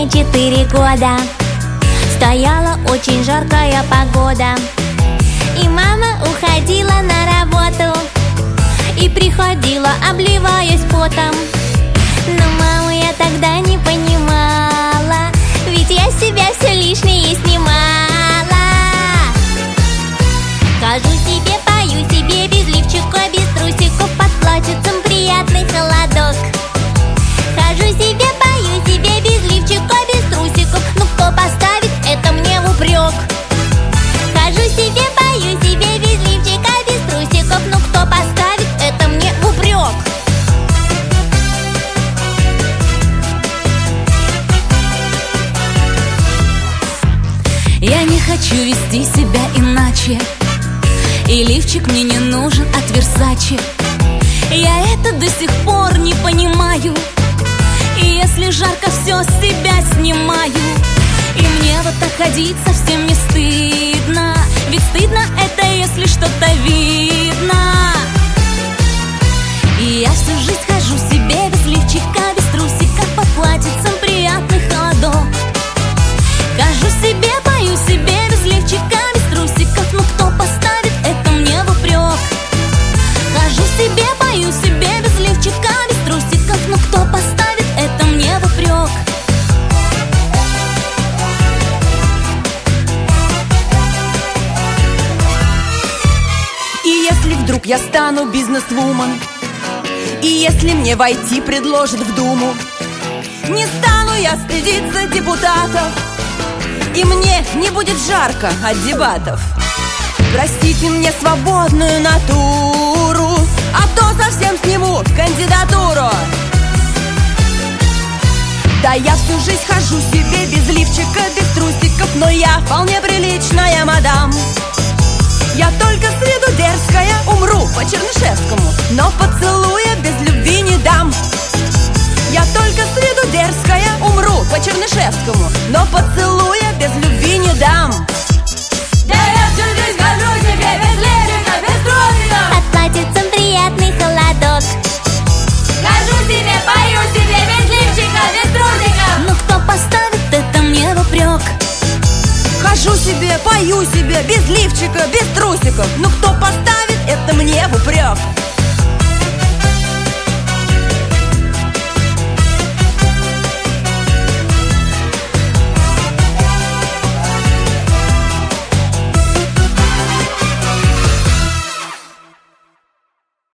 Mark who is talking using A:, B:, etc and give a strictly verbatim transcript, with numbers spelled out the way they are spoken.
A: мне четыре года. Стояла очень жаркая погода, и мама уходила на работу, и приходила, обливаясь потом. Но маму я тогда не понимала, ведь я с себя все лишнее снимала. Хожу себе, пою себе, без лифчика, без трусиков, под платьицем приятный холодок. Хожу себе, пою себе, без лифчика, без трусиков, ну кто поставит это мне в упрек? Хожу себе, пою себе, без лифчика, без трусиков, ну кто поставит это мне в упрек?
B: Я не хочу вести себя иначе, и лифчик мне не нужен от Версаче. Я это до сих пор не понимаю, и если жарко, все с себя снимаю. И мне вот так ходить совсем не стыдно, ведь стыдно это, если что-то видно. И я всю жизнь хожу себе без лифчика, без трусиков, под платьицем приятный холодок. Хожу себе, пою себе, без лифчика, без трусиков, ну кто поставит это мне в упрек? Хожу себе, пою себе, без лифчика, без трусиков, ну кто поставит это мне в упрек?
C: И если вдруг я стану бизнес-вумен, и если мне войти предложат в Думу, не стану я стыдиться депутатов, и мне не будет жарко от дебатов. Простите мне свободную натуру, а то совсем сниму кандидатуру. Да я всю жизнь хожу себе без лифчика, без трусиков, но я вполне приличная мадам. Я только с виду дерзкая, умру по Чернышевскому, но поцелуя без любви не дам. Я только с виду дерзкая, умру по Чернышевскому, но поцелуя без любви не дам.
D: Да я всю жизнь хожу себе без лифчика, без трусиков,
A: Под платьицем приятный холодок.
D: хожу себе, пою себе без лифчика, без трусиков.
B: Ну кто поставит это мне в упрек?
C: Хожу себе, пою себе без лифчика, без трусиков, ну кто поставит это мне в упрек?